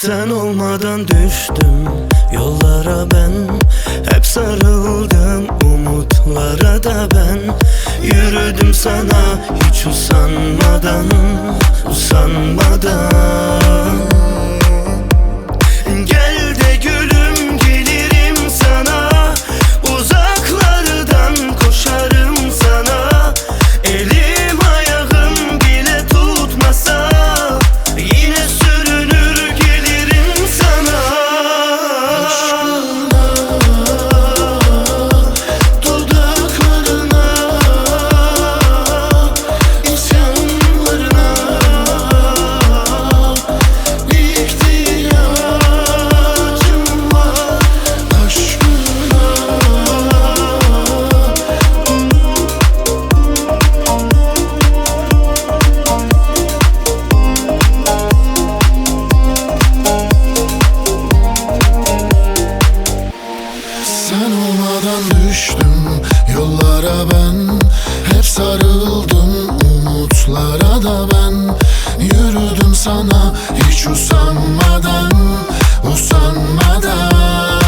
Sen olmadan düştüm yollara ben, hep sarıldım umutlara da ben. Yürüdüm sana hiç usanmadan, usanmadan. Gel de gülüm gelirim sana, uzaklardan koşarım sana. Elim ayağım bile tutmasa, yine sürünür gelirim sana. Aşkına, dudaklarına, isyanlarına ihtiyacım var. Aşkına, sen olmadan düştüm yollara ben, hep sarıldım umutlara da ben. Yürüdüm sana hiç usanmadan, usanmadan.